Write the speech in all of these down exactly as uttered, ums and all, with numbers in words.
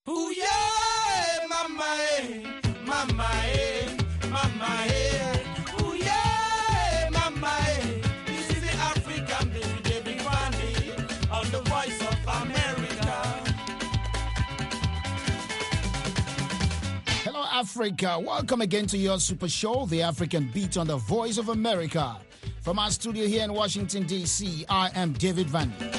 Ooh yeah, mama eh, mama eh, mama eh. Ooh yeah, mama eh. This is the African baby, David Vandy, on the Voice of America. Hello, Africa. Welcome again to your super show, The African Beat on the Voice of America. From our studio here in Washington, D C, I am David Vandy.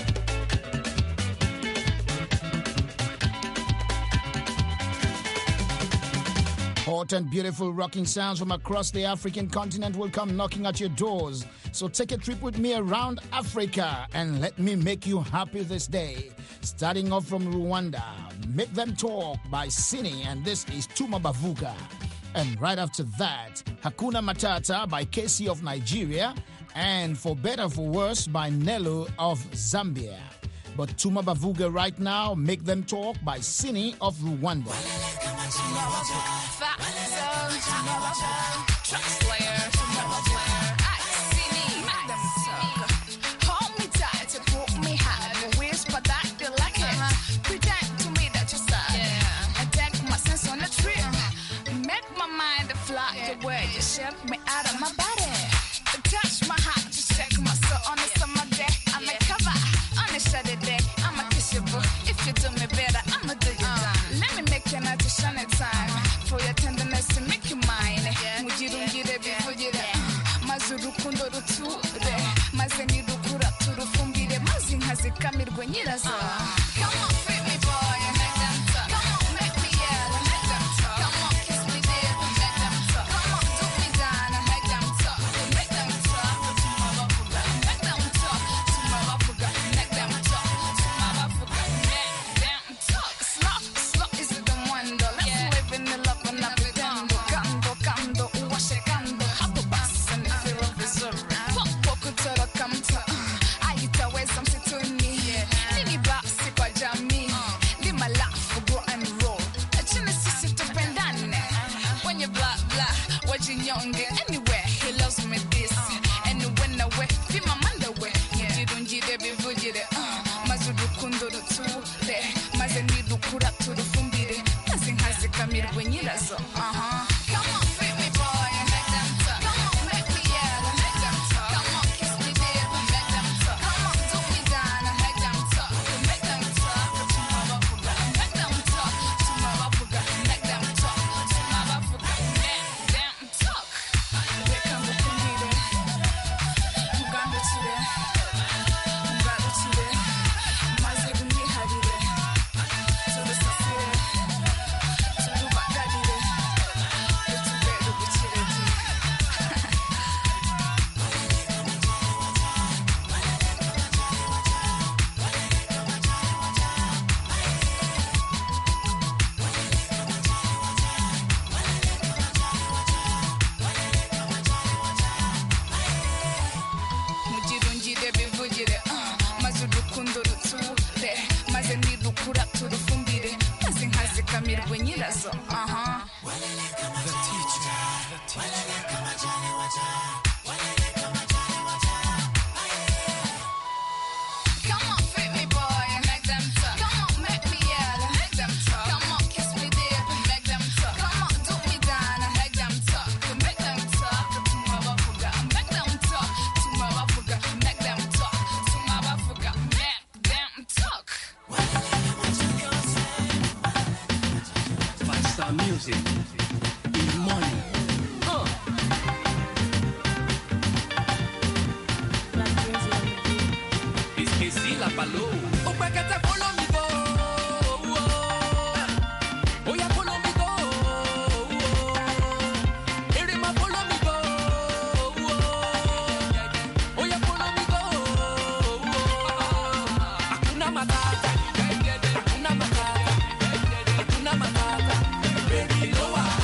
Hot and beautiful rocking sounds from across the African continent will come knocking at your doors. So take a trip with me around Africa and let me make you happy this day. Starting off from Rwanda, Make Them Talk by Sini, and this is Tuma Bavuga. And right after that, Hakuna Matata by Casey of Nigeria, and For Better For Worse by Nello of Zambia. But Tuma Bavuga right now, Make Them Talk by Sini of Rwanda. Shift me out of my body. Touch my heart, just check my soul on a summer day. I'm a cover on a shady day. I'm a kiss you, boo. If you do me better, I'ma do you uh, down. Let me make you not to shine a time for your tenderness to make you mine. Mujirungire bivugire mazuru kundo ruture mazeni rukura turufumbire mazinka zikamirwe nyirazo. Come on, free me boy, and make them talk. Come on, make me yell and make them talk. Come on, kiss me dear and make them talk. Come on, do me down and make them talk. Make them talk to my bafuga. Make them talk to my bafuga. Make them talk to my bafuga. Make them talk. Slop, slop is the wonder. Let's live in the love and not pretend. Kando, kando, uwashe kando. Hapo basi and if you're vizuri. Pop, poku toro kamta. Aitaweza msituni. Nini basi kwa jamii. Lima lafu, go and roll. Achini sisi tupendane. When you blah, blah, wajinyonge. Anywhere, he loves me this. And when I wear, feel my mind away. Mujirunjire bivugire. Mazuru kunduru ture. Mazeni rukura turufumbire. Mazinka zikamirwe nyirazo. Uh-huh. Come on, free me boy, and make them talk. Come on, make me yell and make them talk. Come on, kiss me dear and make them talk. Come on, do me down and make them talk. Make them talk to my bafuga. Make them talk to my bafuga. Make them talk to my bafuga. Make them talk. Reka ngukumbire. Mugandukire. Ngarukire. Maze unyiharire. Turusasire. Turubagarire. Utubere ubukirezi. Mujirungire bivugire. uh, Maze urukundo ruture. Maze nirukura turufumbire. Maze inka zikamirwe nyirazo. Uh-huh. The teacher, the teacher. Come on, fit me boy, and make them talk. Come on, make me yell and make them talk. Come on, kiss me dear and make them talk. Come on, do me down and make them talk. Make them talk to my bafuga. Make them talk to my bafuga. Make them talk to my bafuga. Make them talk. Five-star music in money. Uh. It's Casey La Palo. Oh, back at the follow me go. Oh, yeah, follow me go. Here in my follow me go. Oh, yeah, follow me go. Hakuna Matata. Hakuna Matata. Hakuna Matata. Baby, no one.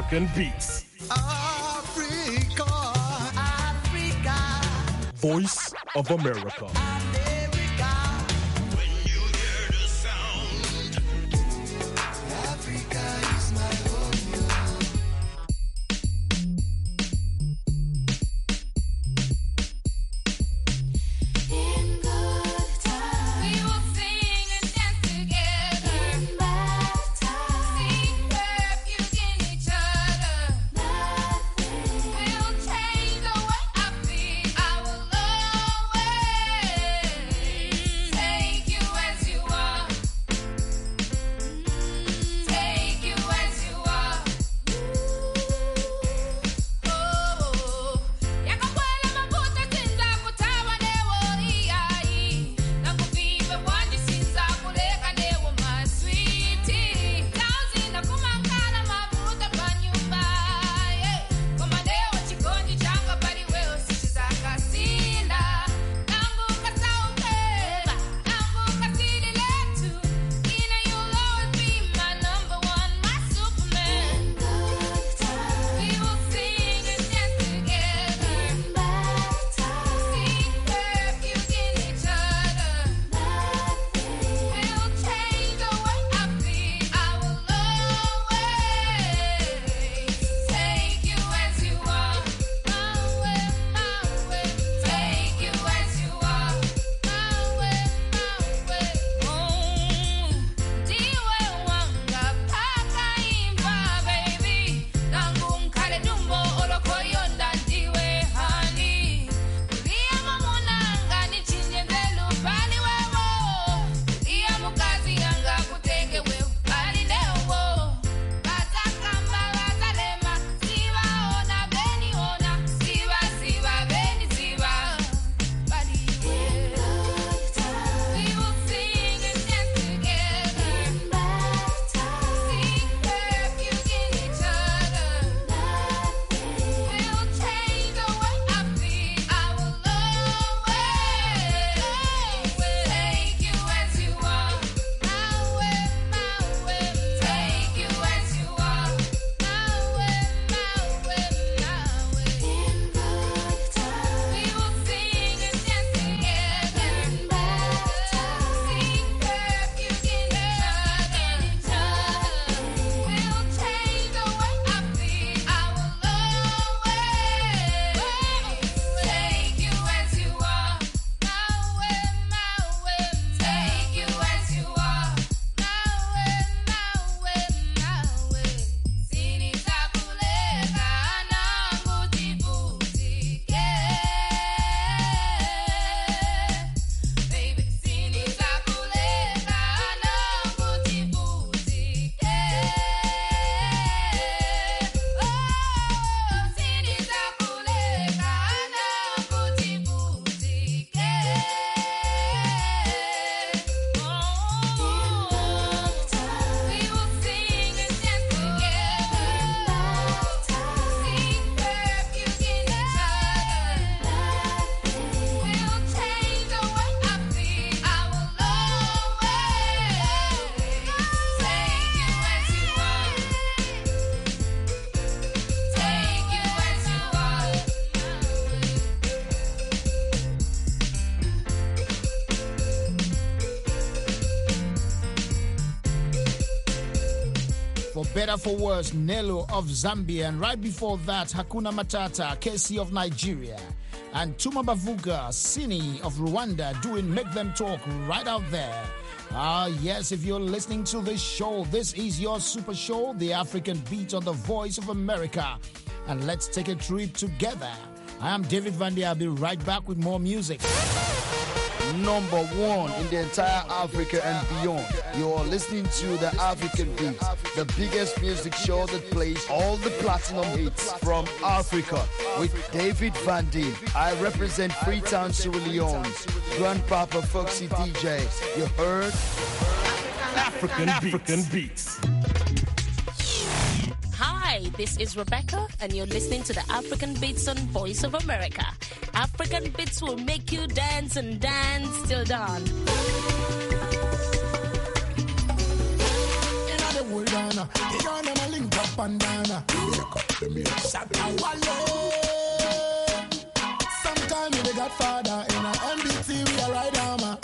African Beats. Africa, Africa, Voice of America. America. When you hear the sound, Africa is my home. In good times, we will sing and dance together. In bad times, seek refuge in each other. Nothing will change the way I feel. I will always take you as you are. Take you as you are. Oh, yakakwela mabuta sinza kutawa newo iyai. Nakuviva bwanji sinza kuleka newo maswiti. Tauzi nakumankala mabuta panyumba. Koma newo chikonji changa pali wewo sichizakasinda. Nambuka saukeba, nambuka sili letu. Ina you'll always be my number one, my Superman. Good times, we will sing and dance together. In bad times, seek refuge in each other. Nothing will change the way I feel. I will always take you as you are. My way, my way, take you as you are. My way, my way, oh. Ndiwe wanga paka imba, baby. Nangu mkale dumbo olokoyonda ndiwe hani. Kulia mamunanga nichinje nzelu pali wewo. Kulia mukazi yanga kutenge wewo pali newo. Batakamba batalema, sibaona beni ona. Siba siba beni siba. Pali wewo. We will sing and dance together. In bad times, seek refuge in each other. Nothing will change the way I feel. I will always take you as you are. My way, my way, take you as you are. My way, my way, my way. In good times, we will sing and dance together. In bad times, seek refuge in each other. Each other will change the way I feel. I will always take you as you are. My way, my way, take you as you are. My way, my way, my way. Sinisakuleka nangutibutike. Baby, sinisakuleka nangutibutike. Oh, sinisakuleka nangutibutike. Oh, we will sing and dance together. Seek refuge in each other. Nothing will change the way I feel. I will always take you as you are. Take you as you are. For better, for worse, Nelo of Zambia, and right before that, Hakuna Matata, Casey of Nigeria, and Tuma Bavuga, Sini of Rwanda, doing Make Them Talk right out there. Ah, yes, if you're listening to this show, this is your super show, The African Beat on the Voice of America. And let's take a trip together. I am David Vandy. I'll be right back with more music. Number one in the entire Africa and beyond. You're listening to the African Beat, the biggest music show that plays all the platinum hits from Africa with David Vandy. I represent Freetown, Sierra Leone's Grandpapa Foxy D J. You heard? African, African Beats. Hi, this is Rebecca, and you're listening to the African Beats on Voice of America. African Beats will make you dance and dance till dawn. In other whole Ghana. The Ghana ma link up and down. Shatta Wale. Sometime me the Godfather in a M B T we a ride armor.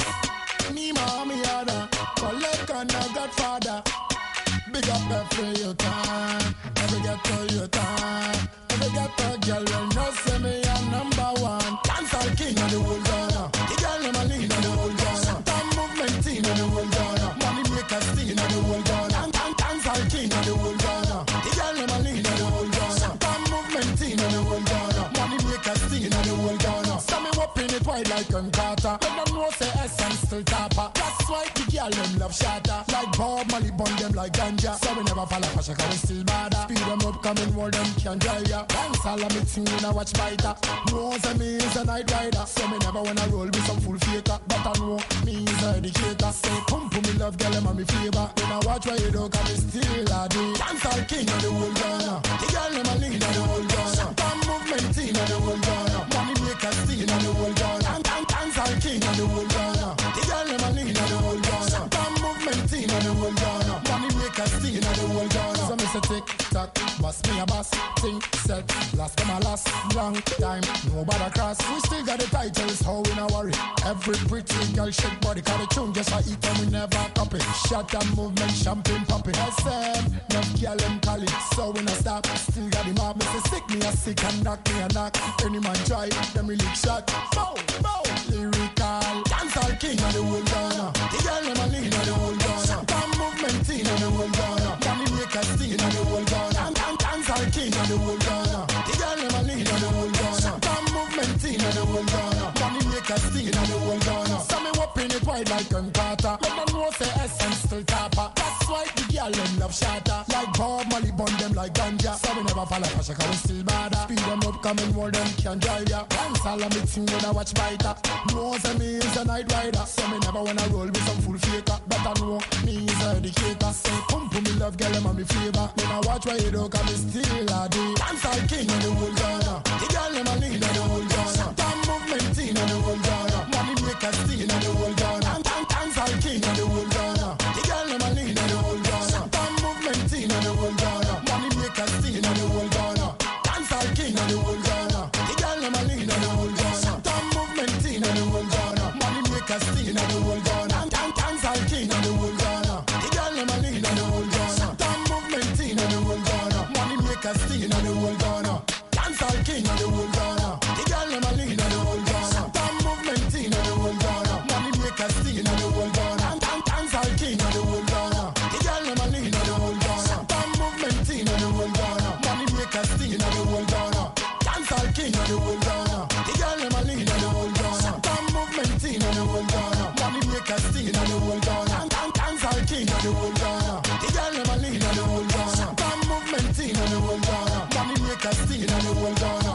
Me ma me other collect and a Godfather. Big up every your time, every get to your time. Every get to girl will not say me a number one. Dance all king of the whole Ghana. The girl them a lean of the whole Ghana. Time movement team of the whole Ghana. Money makers team of the whole Ghana. Dance all king of the whole Ghana. The girl them a lean of the whole Ghana. Time movement team of the whole Ghana. Money makers team of the whole Ghana. So me whopping it wide like a Carter. Let them know say essence still tapper. That's why the girl them love shatter. Like Bob Marley bun them like ganja. So we never fall off a shaka, we still bad. Speed them up, coming more them can drive ya. Dance all of me thing when I watch biter. Knows that me is a night rider. So me never wanna roll with some full faker. But I know me is a educator. Say pum pum me love girl, them and me favor. When I watch what you do, cause me still a do. Dance all king of the whole Ghana. The girl them a lean of the whole Ghana. Bam movement team of the whole Ghana. Money makers team of the whole Ghana. Dance all king of the whole Ghana. The girl them a lean of the whole Ghana. Bam movement team of the whole Ghana. Money makers team of the whole Ghana. So me say tick tock, bust me a bus, think set, last come a last, long time, nobody cross. We still got the titles, how we not worry. Every pretty girl shake body, cause the tune just for eat and we never copy. Shot and movement, champagne popping. S M, no girl them call it, so we not stop. Still got the mob, me say sick, me a sick and knock me a knock. Any man try, them really shot. Bow, bow, lyrical, dancehall king of the whole Ghana. The girl them a lean of the whole Ghana. Bam movement team of the whole Ghana. Money makers team of the whole Ghana. Dancehall king of the whole Ghana. The girl them a lean of the whole Ghana. Bam movement team of the whole Ghana. Money makers team of the whole Ghana. So me whopping it wide like a Carter. Let them know say essence still tapper. That's why the girl them love shatter. Like Bob Marley bun them like ganja. So we never fall off a shaka, we still bad. Speed them up, coming more them can drive ya. Dance all of me thing when I watch biter. Knows that me is a night rider. So me never wanna roll with some full faker. But I know me is a educator. Say pum pum me love girl them and me favor. When I watch what you do, cause me still a do. Dance all king of the whole Ghana. The girl them a lean of the whole Ghana. Time movement team of the whole Ghana. Money makers team of the whole Ghana. Dance all king of the whole Ghana. The girl them a lean of the whole Ghana. Time movement team of the whole Ghana. Money makers team of the whole Ghana. Dance all king of the whole Ghana. The girl them a lean of the whole Ghana. Time movement team of the whole Ghana. Money makers team of the whole Ghana. Dance all king of the whole Ghana. The girl them a lean of the whole Ghana. Time movement team of the whole Ghana. Money makers team of the whole Ghana. Dance all king of the whole Ghana. The girl them a lean of the whole Ghana. Time movement team of the whole Ghana. Money makers team of the whole Ghana. Dance all king of the whole Ghana. The girl them a lean of the whole Ghana. Time movement team of the whole Ghana. Money makers team of the whole Ghana. Dance all king of the whole Ghana. The girl them a lean of the whole Ghana. Time movement team of the whole Ghana. Money makers team of the whole Ghana. Dance all king of the whole Ghana. The girl them a lean of the whole Ghana. Time movement team of the whole Ghana. Money makers team of the whole Ghana.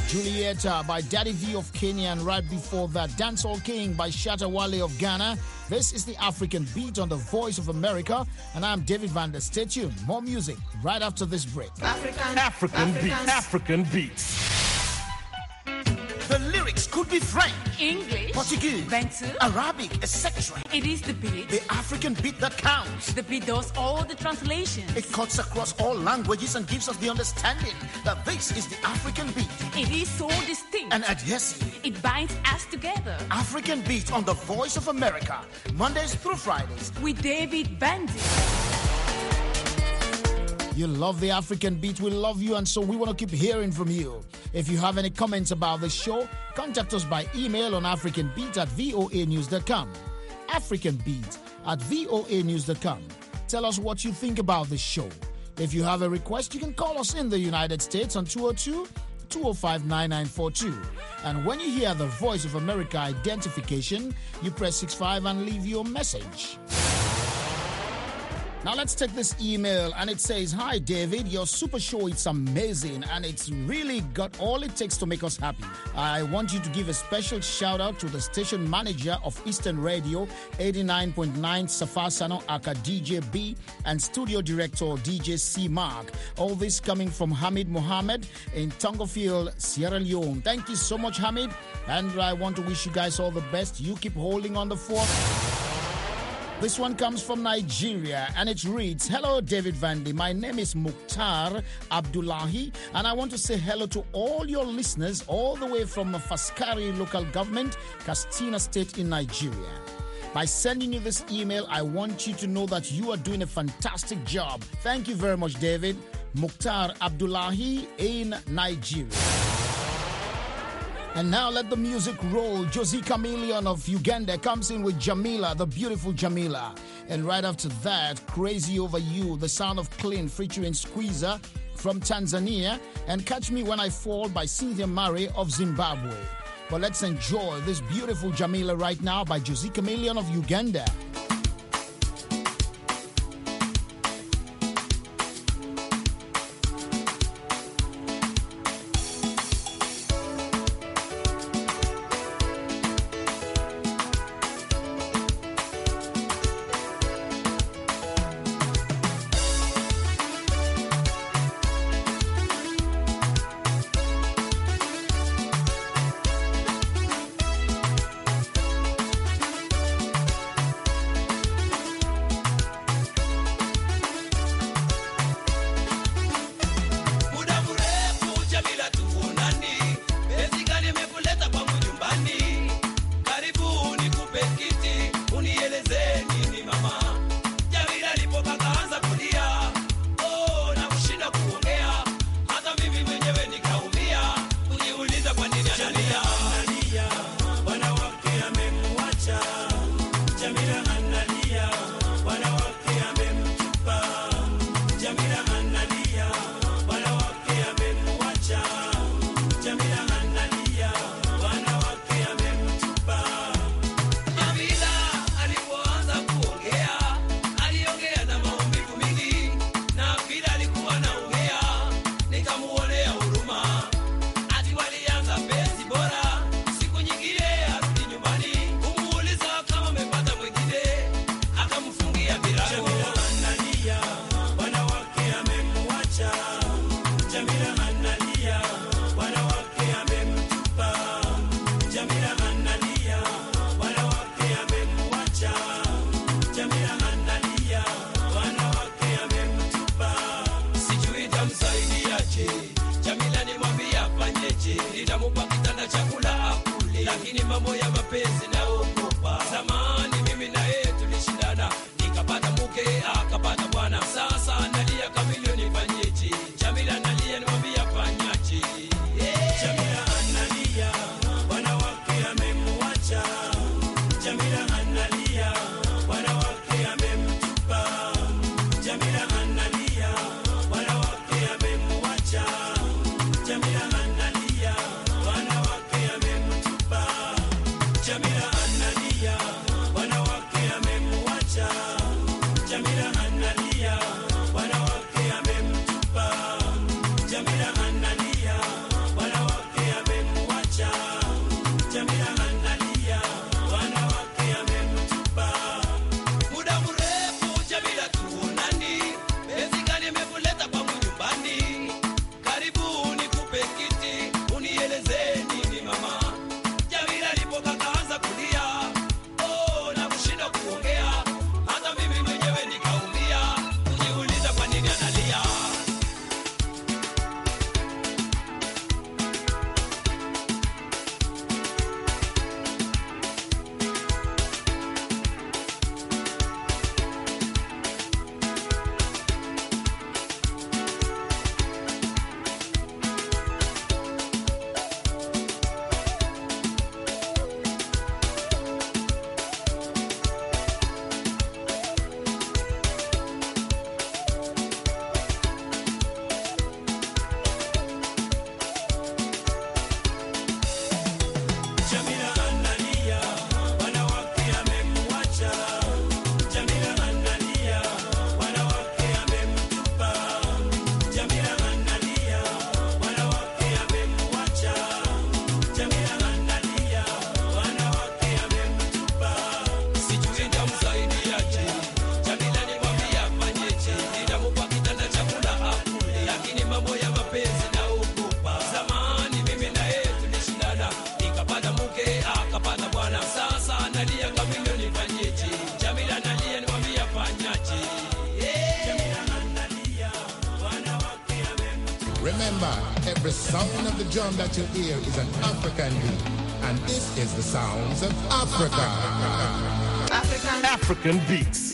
Julieta by Daddy V of Kenya, and right before that, Dancehall King by Shatta Wale of Ghana. This is the African Beat on the Voice of America, and I'm David Van Der. Stay tuned. More music right after this break. African, African beats. African beats. The lyrics could be French, English, Portuguese, Bantu, Arabic, et cetera. It is the beat. The African beat that counts. The beat does all the translations. It cuts across all languages and gives us the understanding that this is the African beat. It is so distinct and adhesive. It binds us together. African Beat on the Voice of America, Mondays through Fridays with David Bandy. You love the African Beat, we love you, and so we want to keep hearing from you. If you have any comments about the show, contact us by email on africanbeat at voa news dot com. africanbeat at voa news dot com. Tell us what you think about the show. If you have a request, you can call us in the United States on two oh two, two oh five, nine nine four two. And when you hear the Voice of America identification, you press six five and leave your message. Now let's take this email, and it says, "Hi David, your super show is amazing and it's really got all it takes to make us happy. I want you to give a special shout out to the station manager of Eastern Radio eighty-nine point nine Safasano Aka D J B and studio director D J C Mark. All this coming from Hamid Mohammed in Tongofield, Sierra Leone. Thank you so much, Hamid, and I want to wish you guys all the best. You keep holding on the fort." This one comes from Nigeria, and it reads, "Hello, David Vandy. My name is Mukhtar Abdullahi, and I want to say hello to all your listeners all the way from Faskari local government, Katsina State in Nigeria. By sending you this email, I want you to know that you are doing a fantastic job. Thank you very much, David." Mukhtar Abdullahi in Nigeria. And now let the music roll. Josie Chameleon of Uganda comes in with Jamila, the beautiful Jamila. And right after that, Crazy Over You, the sound of Clean featuring Squeezer from Tanzania, and Catch Me When I Fall by Cynthia Murray of Zimbabwe. But let's enjoy this beautiful Jamila right now by Josie Chameleon of Uganda. Jamila analia, wanawake every sound of the drum that you hear is an African beat. And this is the sounds of Africa. African, African beats.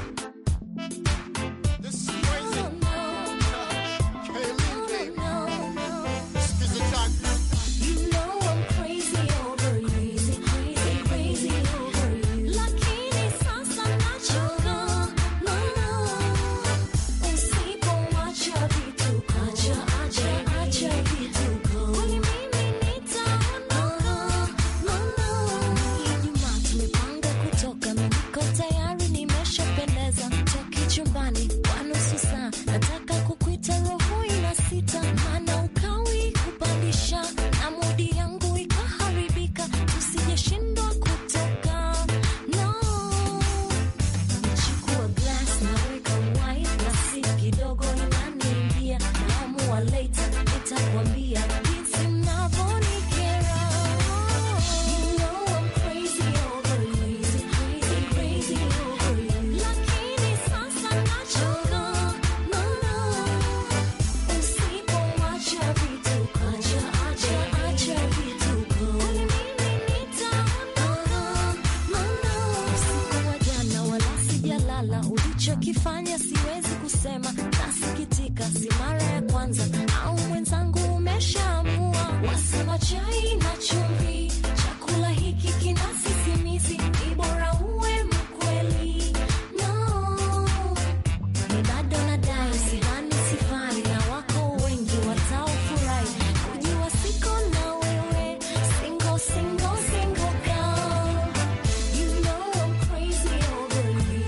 Ulichokifanya siwezi kusema, nasikitika, si mara ya kwanza, au mwenzangu umeshaamua. Wasema chai na chumvi, chakula hiki kina sisimizi, ni bora uwe mkweli. No, ni bado nadai, sidhani sifai, na wako wengi wataofurahi kujua siko na wewe, single, single, single girl. You know I'm crazy over you.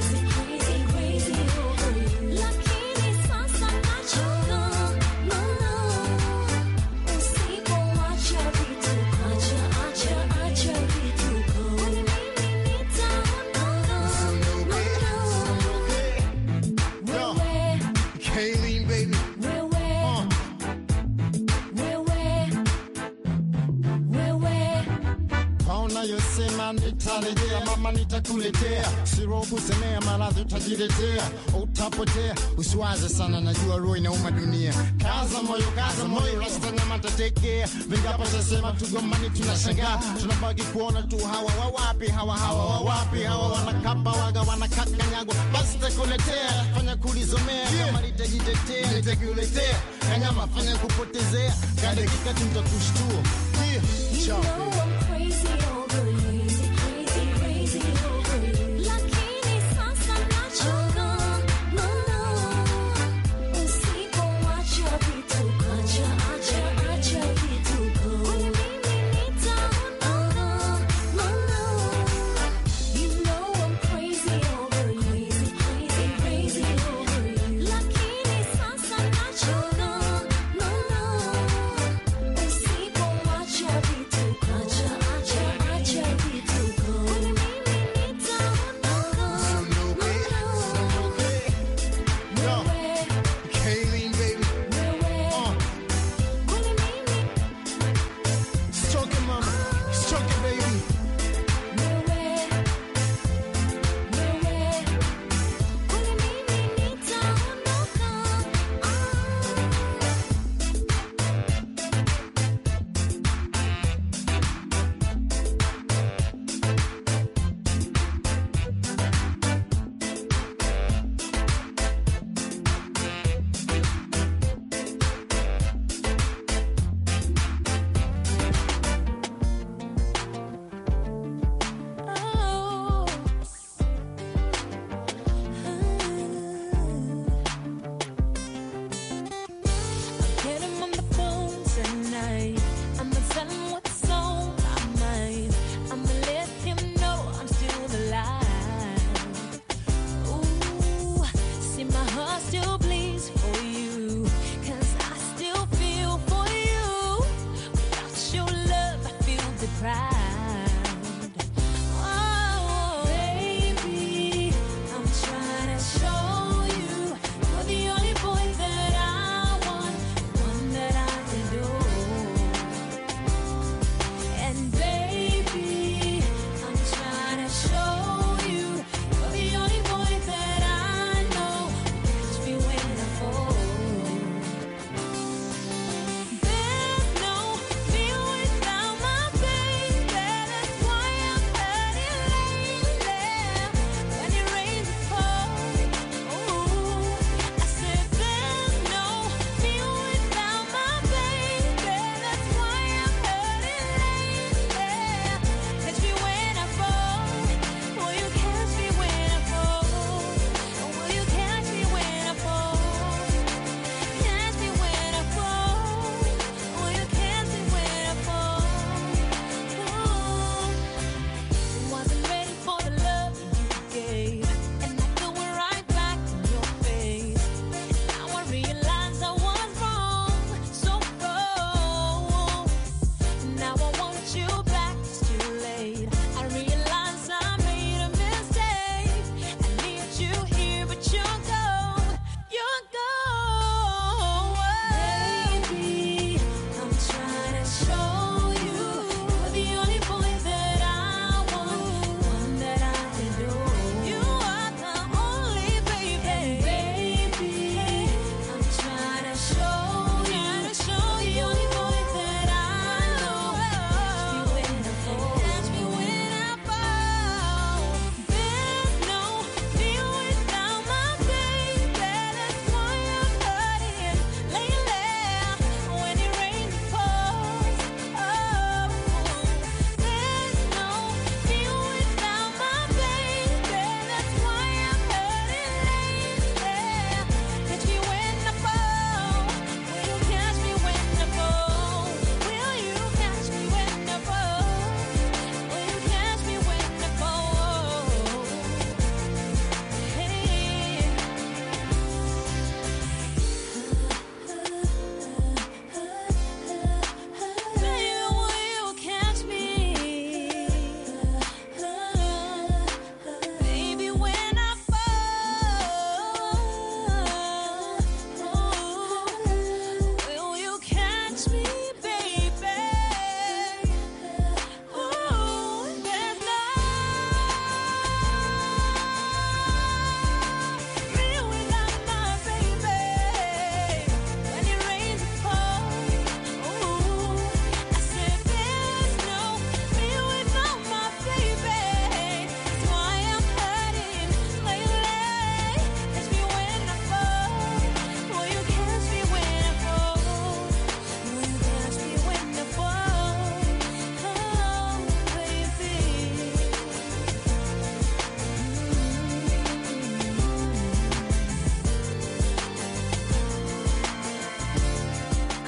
Yosema nitarejea, mama nitakuletea, siro kusemea maradhi utajiletea, utapotea, usiwaze sana, najua roho inauma dunia. Kaza moyo, kaza moyo, rasta na matatekea, vingapo sasema tugombani tunashangaa, tunabaki kuona tu hawa wawapi, hawa hawa wawapi, hawa wanakapa waga wanakakanyagwa, basi takuletea, fanya kulizomea, kama nitajitetea, nitakuletea, kanyama fanya kupotezea, kadakika tutakushtua. Yeah, ciao. Crazy over you, crazy, crazy over you. Lakini sasa nachoka, no, no. Usipoacha vituko, acha, acha, acha vituko. Kwani mimi nitaondoka, no, no. You know I'm crazy over you, crazy, crazy over you. Lakini sasa nachoka, no, no. Usipoacha vituko, acha, acha, acha.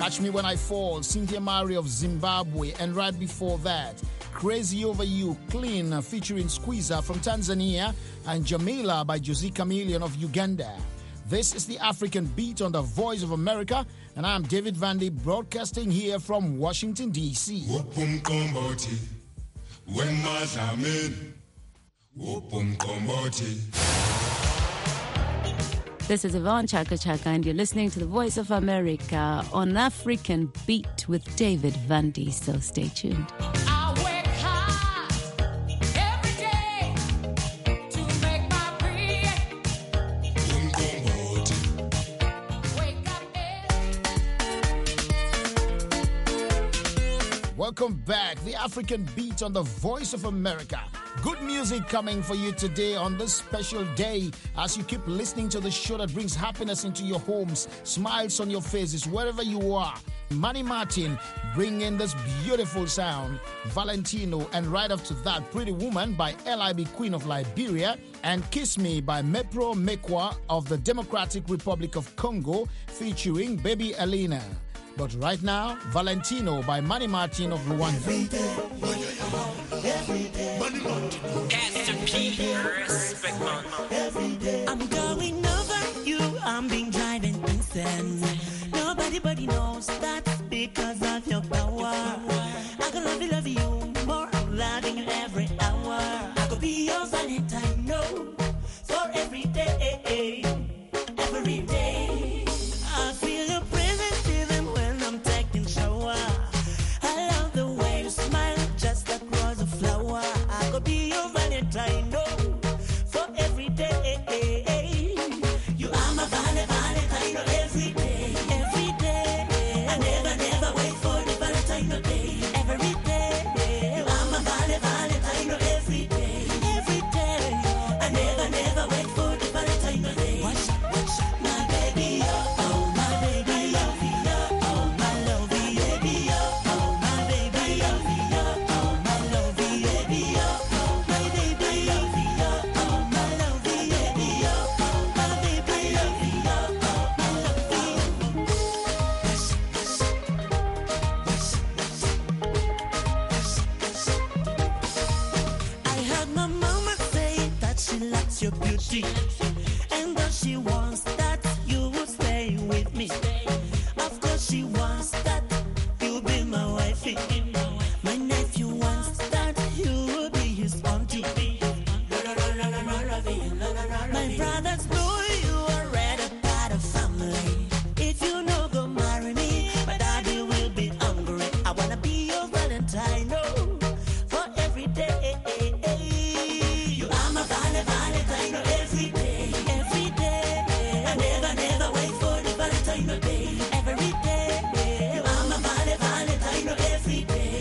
Catch Me When I Fall, Cynthia Mari of Zimbabwe, and right before that, Crazy Over You, Clean, featuring Squeezer from Tanzania, and Jamila by Josie Chameleon of Uganda. This is the African Beat on the Voice of America, and I'm David Vandy, broadcasting here from Washington, D C This is Yvonne Chaka Chaka, and you're listening to the Voice of America on African Beat with David Vandy, so stay tuned. Welcome back. The African Beat on the Voice of America. Good music coming for you today on this special day as you keep listening to the show that brings happiness into your homes, smiles on your faces, wherever you are. Manny Martin bringing this beautiful sound, Valentino, and right after that, Pretty Woman by L I B Queen of Liberia, and Kiss Me by Mepro Mekwa of the Democratic Republic of Congo featuring Baby Alina. But right now, Valentino by Manny Martin of Rwanda. Every day, every day, Manny Martin. Pastor P, respect man. Every day. I'm going over you, I'm being driving insane. Nobody but knows that's because of your power. I can love you, love you more, I'm loving you every hour. I could be your Valentine, no, for every day, every day. I feel your presence even when I'm taking shower. I love the way you smile, just like rose of flower. I could be your Valentine, no, for every day. You are my vale, Valentine, no, every day, every day. I never, never wait for the Valentine day, every day. You are my vale, Valentine, no, every day, every day. I never, never wait for the Valentine day. Watch, watch, my baby, oh, oh, my baby, oh, oh, my love, baby, oh, oh, my baby, oh, oh, my love, baby, oh, oh, my baby, oh, oh, my love, baby, oh, oh, my baby, oh, oh, my love. I heard my mama say that she likes your beauty, and that she wants that you will stay with me. Of course she wants that you'll be my wifey. My nephew wants that you will be his auntie. My brothers know you already part of family. If you no go marry me, my daddy will be hungry. I wanna be your Valentine, no, for every day. You are my vale, Valentine, no, every day, every day. I never, never wait for the Valentine day, every day. You are my vale, Valentine, no, every day,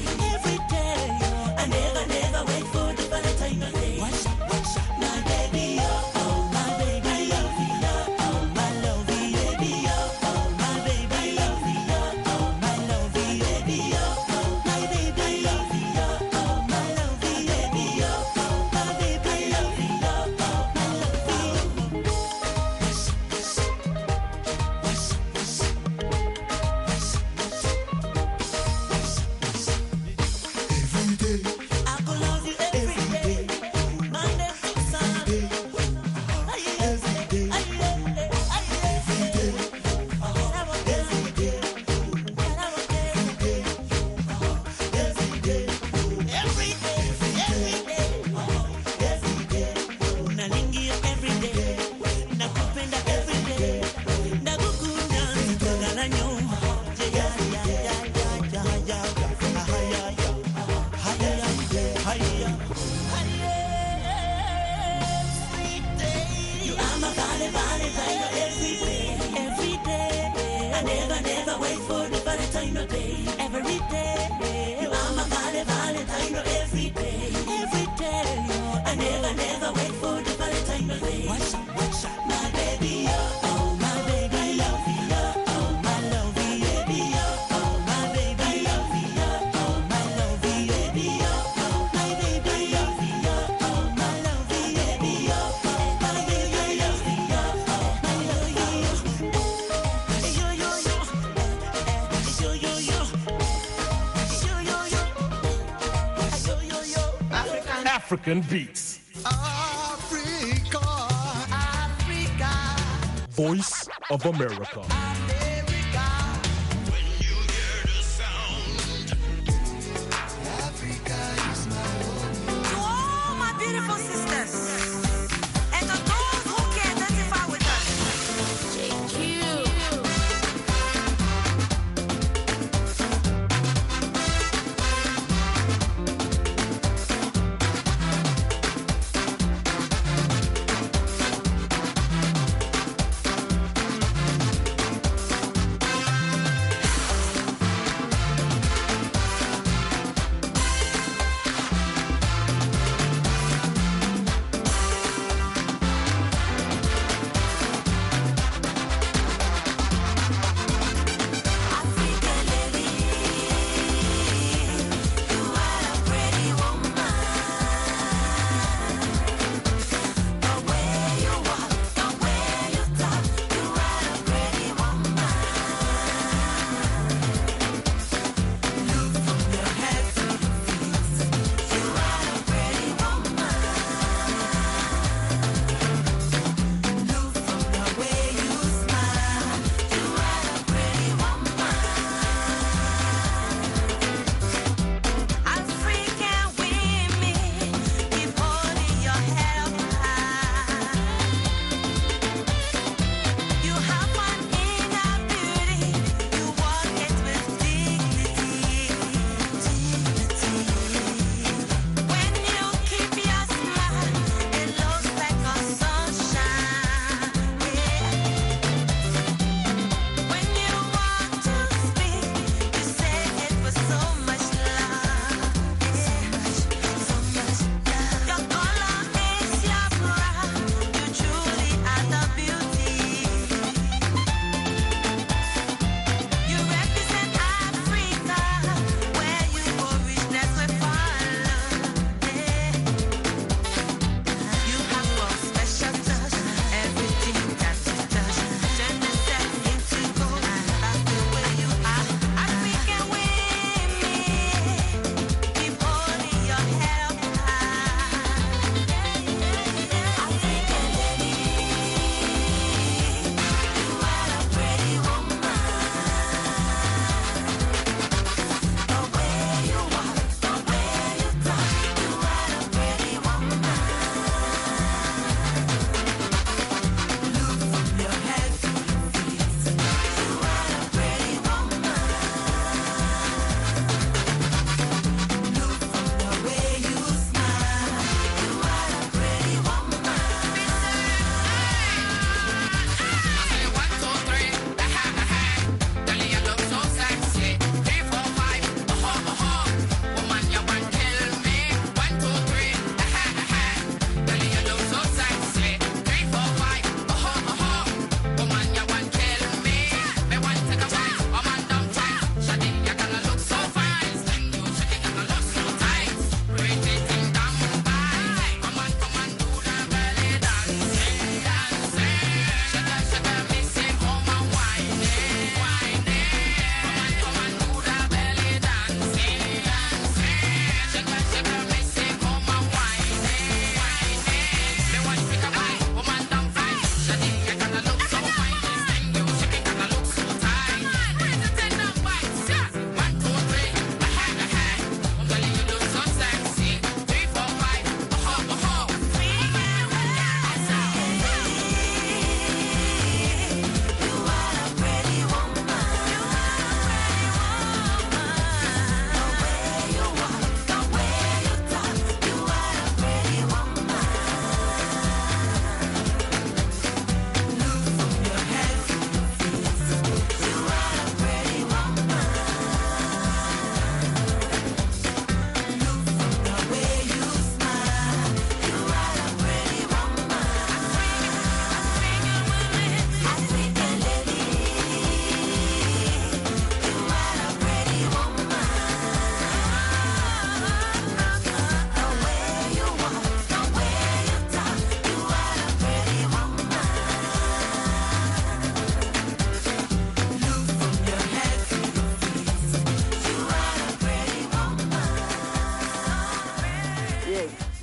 African beats. Africa, Africa, Voice of America. America. When you hear the sound, Africa is my home. To all my beautiful sisters, and to those who can identify with us. J Q.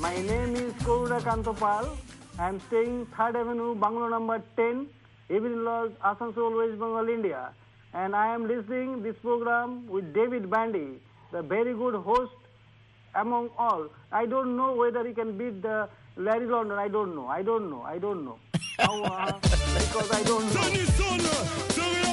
My name is Koruna Kantopal. I am staying third Avenue, Banglo number ten, Evelyn Lodge, Asansol, West Bengal, India. And I am listening this program with David Bandy, the very good host among all. I don't know whether he can beat the Larry London. I don't know. I don't know. I don't know. How, uh, because I don't know.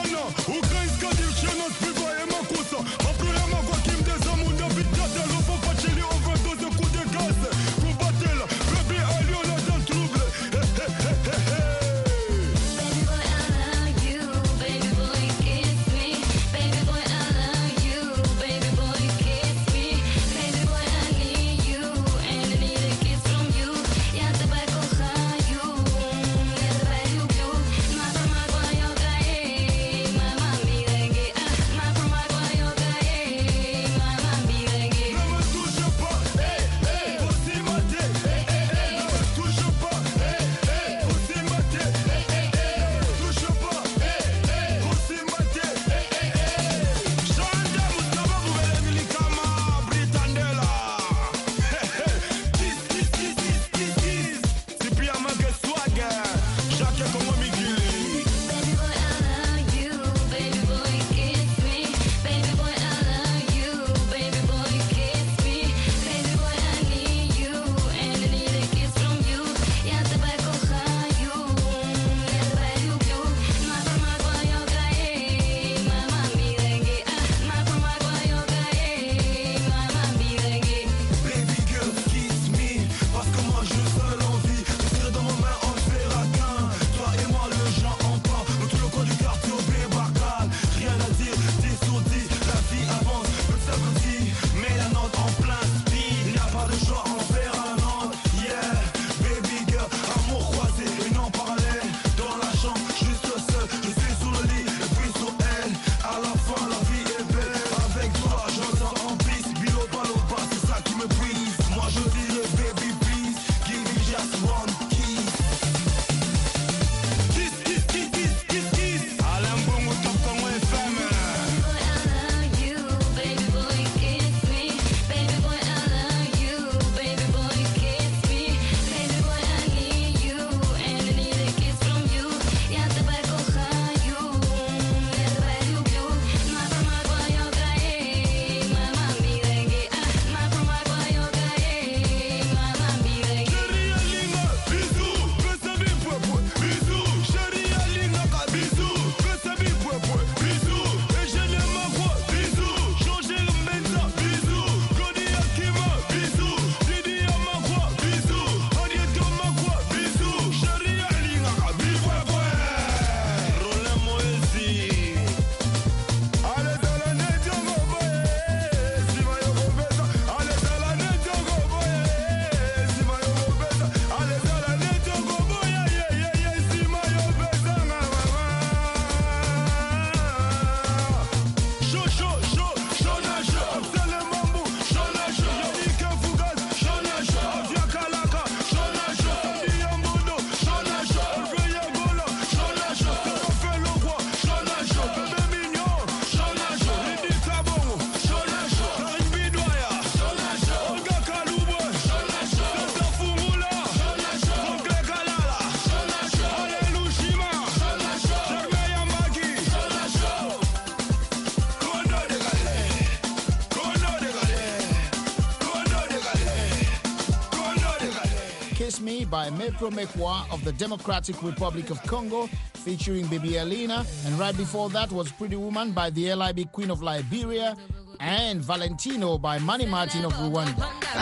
Me by Mepro Mekwa of the Democratic Republic of Congo, featuring Baby Alina. And right before that was Pretty Woman by the L I B Queen of Liberia, and Valentino by Manny Martin of Rwanda.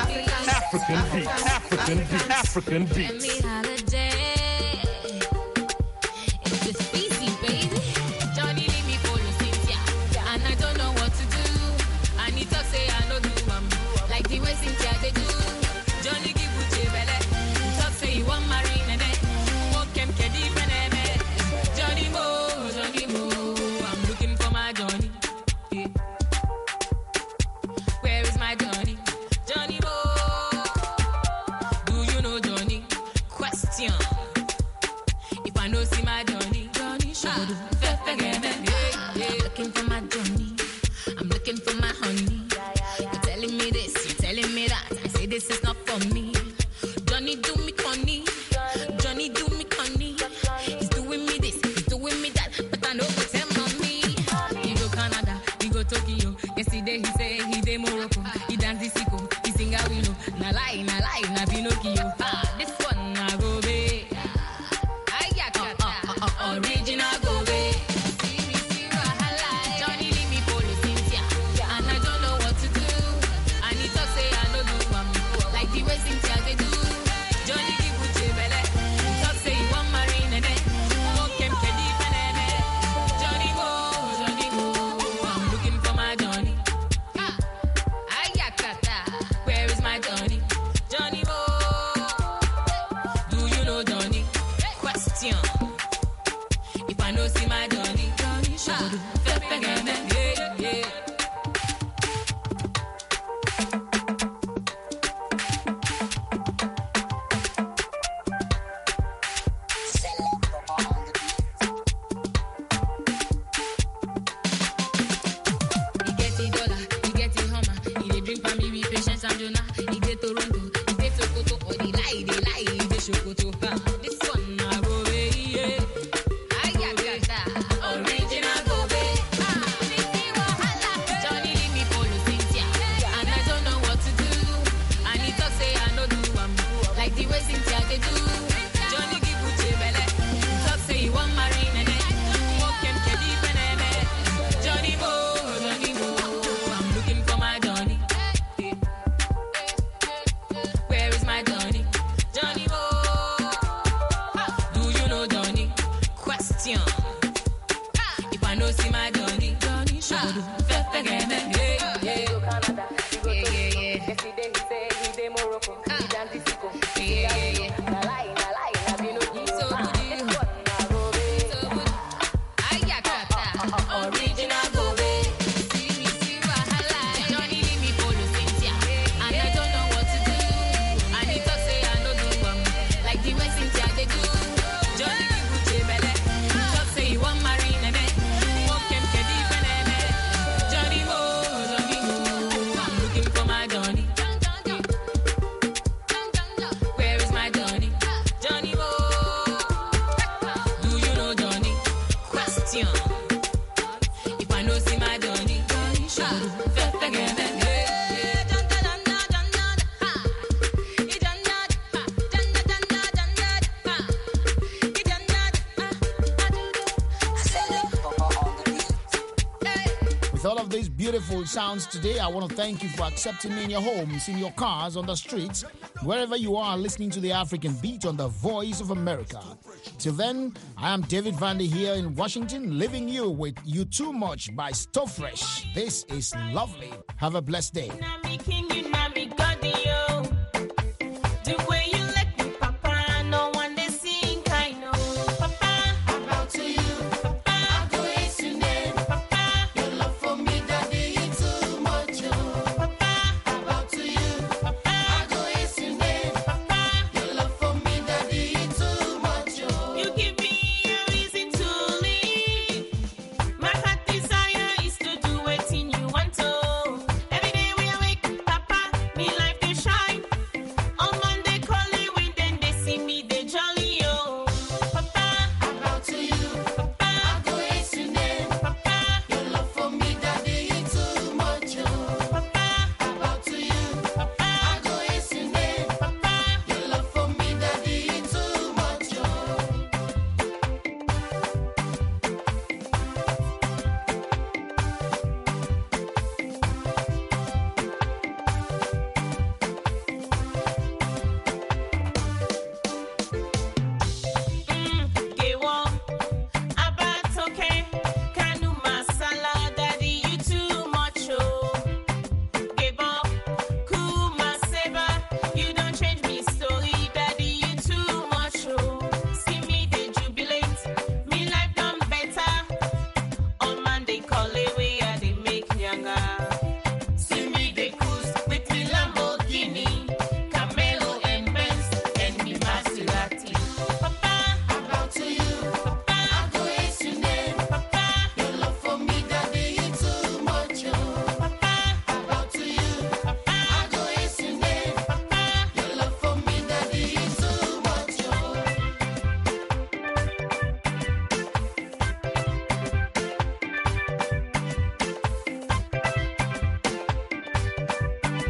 African beat, African beat, African beat. This is not for me. He dance the sicko, he sing a willow. Na lie, na lie, na Pinocchio. Ah, this one na go be. I got that. Original go be. See me, see wahala. Johnny leave me for the Cynthia, and I don't know what to do. And he talk say I no do am like the way Cynthia they do. Johnny give Uche belle. Talk say he want marry nene. Walk him kedi penene. Johnny go, Johnny go. I'm looking for my Johnny. Ah, I got that. Where is my Johnny? Johnny go. Do you know Johnny? Question. If I know see my Johnny, Johnny should yeah, yeah. He get the dollar, he get the hammer. He dey drink for me with patience and Jonah. He dey Toronto, he dey Sokoto. Oh, they lie, they lie, he dey Sokoto. Ah, this one na go away, yeah. I got that. Original go away. Ah, this is wahala. Johnny leave me for Cynthia, and I don't know what to do. And he talk say I no do am like the way Cynthia they do. Johnny give Uche belle. Talk say he want marry nene. Walk him kedi penene. Johnny go, Johnny go. I'm looking for my Johnny. Where is my Johnny? Johnny go. Do you know Johnny? Question. If I know see my Johnny, Johnny should do. Yeah, yeah, yeah. Canada, yeah, yeah, yeah. Yesterday he say he dey Morocco, he dance the sicko. Yeah, yeah, yeah. Na lie, na lie, na Pinocchio. So good, you. So good. I got that. Original go away. See me, see wahala. Johnny leave me for Cynthia, and I don't know what to do. And he talk say I no do am like the way Cynthia they do. Johnny give Uche belle. Talk say he want marry nene. Walk him kedi penene. Johnny go, Johnny go. I'm looking for my Johnny. Where is my Johnny? Johnny go. Do you know Johnny? Question. If I know see my Johnny, Johnny should do. Yeah, yeah. With all of these beautiful sounds today, I want to thank you for accepting me in your homes, in your cars, on the streets, wherever you are listening to the African Beat on the Voice of America. Till then, I am David Vandy here in Washington, leaving you with You Too Much by Stofresh. This is lovely. Have a blessed day. Making you